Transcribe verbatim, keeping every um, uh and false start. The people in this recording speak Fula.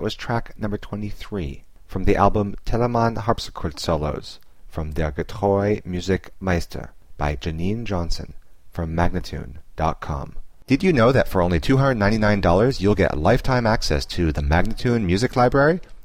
was track number twenty-three from the album Telemann Harpsichord Solos from Der Getreue Musikmeister by Janine Johnson from Magnatune dot com. Did you know that for only two hundred ninety-nine dollars you'll get lifetime access to the Magnatune Music Library?